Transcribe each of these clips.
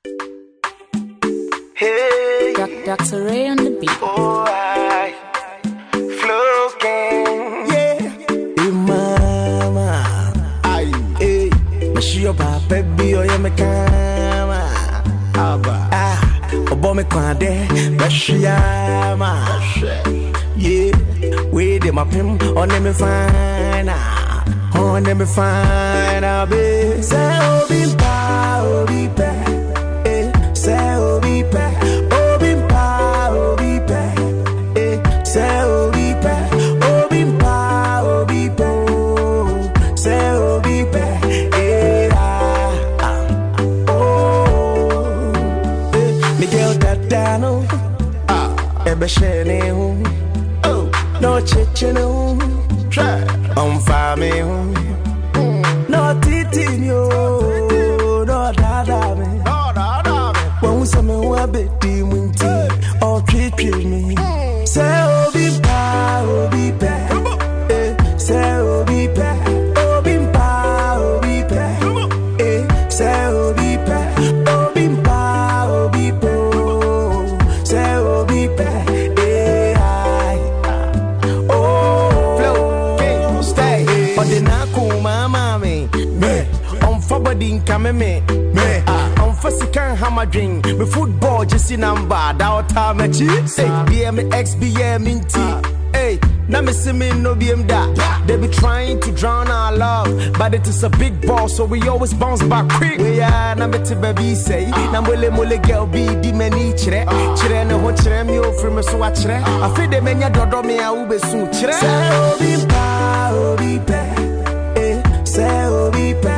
Hey, Dr. Ray on the beat. oh, I floating. Yeah, hey mama, ay, hey, Mashio ba baby oye me kama, aba, obo me kwade, Mashiyama, yeah, we de my pim, on me fine, me fine, be, say obi pa, eh, say obi pa, eh, say obi pa. No chichino, on fame, no titting yo, no dada me, won't some wabbit demon tea or treat me. Say, oh, be bad, say, oh, be bad, oh, be bad, oh, be bad, say, oh, be bad, oh, be bad, oh, be bad, say, oh, be bad. Me, I'm fussy can't hammer drink. Me football just in number. That time me cheese. Hey, BMX, minty. Hey, now me see me no BM that. They be trying to drown our love, but it is a big ball, so we always bounce back quick. We are na me to baby say. Na mole girl be di many chire. Chire no ho chire me o free me so a chire. I feel the menya dodo me a ube soon chire. Say obi pa, eh. Say obi pa.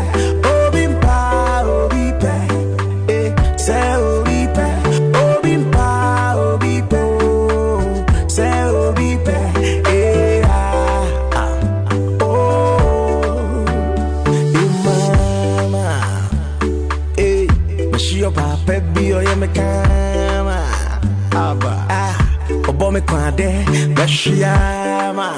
Baby, oh yeah, me kama, obo me kwade, Mashiyama,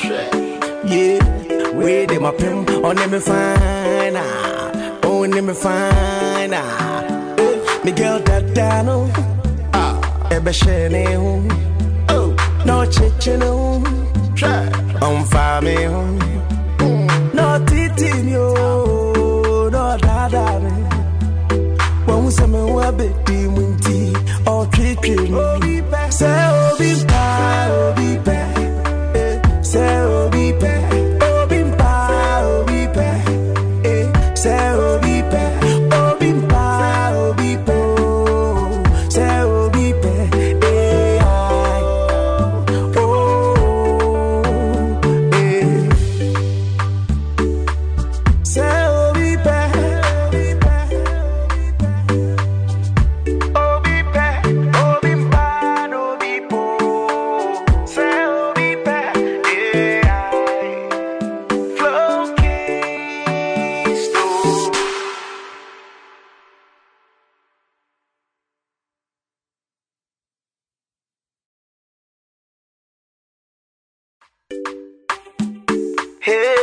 yeah, we de my pim, on me fine, oh me fine, me girl that dano, ebe shene oh, no chichino, on fame, no titi yo, no dada me. Won't some wabbit demon tea or treat me. Say, oh, be bad, oh, be bad. Say, oh, be bad, oh, be bad, oh, be bad. Say, oh, be bad, oh, be bad, oh, be bad. Say, oh, be bad, say, oh, be bad. Hey.